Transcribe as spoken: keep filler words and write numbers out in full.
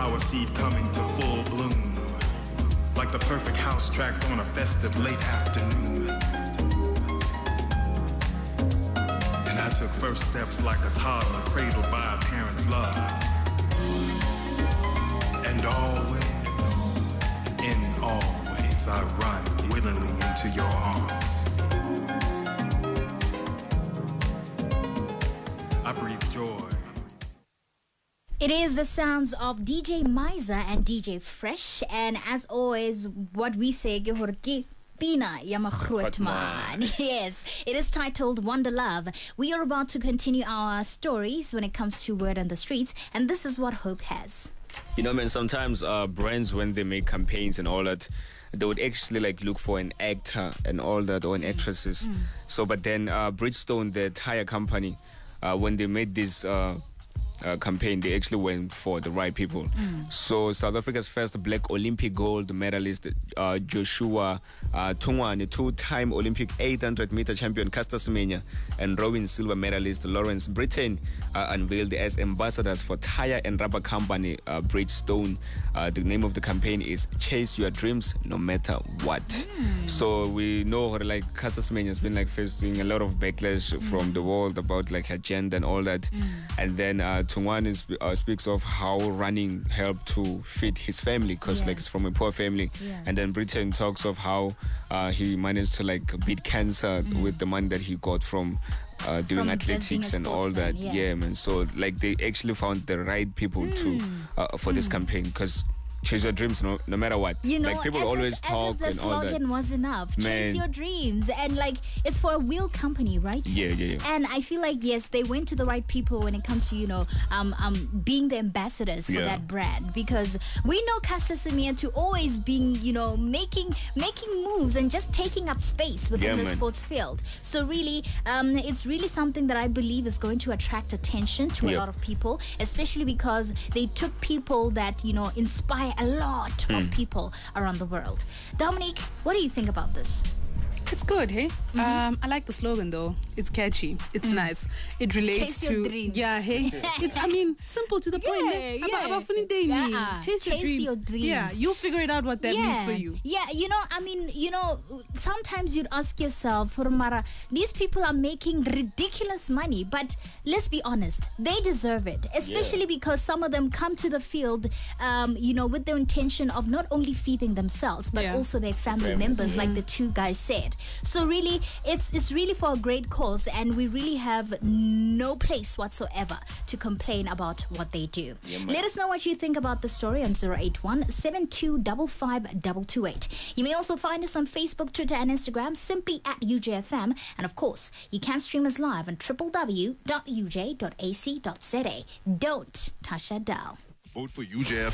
flower seed coming to full bloom, like the perfect house track on a festive late afternoon. And I took first steps like a toddler cradled by a parent's love. And always, in always, I run willingly into your arms. I breathe joy. It is the sounds of D J Miza and D J Fresh, and as always, what we say, ke hore ke Pina ya magroot man. Yes, it is titled Wonder Love. We are about to continue our stories when it comes to word on the streets, and this is what Hope has. You know, man, sometimes uh, brands, when they make campaigns and all that, they would actually like look for an actor and all that, or an mm. actresses. Mm. So, but then uh, Bridgestone, the tire company, uh, when they made this uh, uh, campaign, they actually went for the right people. Mm. So South Africa's first black Olympic gold medalist, uh, Joshua uh, Tungwane, two-time Olympic eight hundred meter champion Caster Semenya, and rowing silver medalist Lawrence Brittain uh, unveiled as ambassadors for tire and rubber company uh, Bridgestone. Uh, the name of the campaign is Chase Your Dreams No Matter What. Mm. So we know like Caster Semenya has been like facing a lot of backlash mm. from the world about like her gender and all that. Mm. And then uh, Tungwane is, uh, speaks of how running helped to feed his family because yeah. like it's from a poor family. Yeah. And then Brittain talks of how uh, he managed to like beat cancer mm. with the money that he got from uh, doing from athletics and all that. Yeah. yeah, man. So like they actually found the right people mm. to uh, for mm. this campaign because chase your dreams no, no matter what. You know, like people as always if, talk as if the and all that. slogan was enough. Man. Chase your dreams. And like it's for a wheel company, right? Yeah, yeah, yeah. And I feel like yes, they went to the right people when it comes to, you know, um um being the ambassadors for yeah. that brand, because we know Caster Semenya to always being, you know, making making moves and just taking up space within yeah, the man. sports field. So really, um it's really something that I believe is going to attract attention to yep. a lot of people, especially because they took people that, you know, inspire a lot mm. of people around the world. Dominique, what do you think about this? It's good, hey? Mm-hmm. Um, I like the slogan though. It's catchy. It's mm. nice. It relates Chase to your dream. Yeah, hey. It's I mean simple to the yeah, point. Eh? Yeah, about, about yeah. Chase, Chase your, dreams. your dreams. Yeah, you'll figure it out what that yeah. means for you. Yeah, you know, I mean, you know, sometimes you'd ask yourself, Mara, these people are making ridiculous money, but let's be honest, they deserve it, especially yeah. because some of them come to the field, um, you know, with the intention of not only feeding themselves, but yeah. also their family the members, yeah. like the two guys said. So really, it's it's really for a great cause, and we really have no place whatsoever to complain about what they do. Yeah, Let us know what you think about the story on zero eight one, seven two five five two two eight. You may also find us on Facebook, Twitter, and Instagram, simply at U J F M. And of course, you can stream us live on w w w dot u j dot a c dot z a. Don't touch that dial. Vote for U J F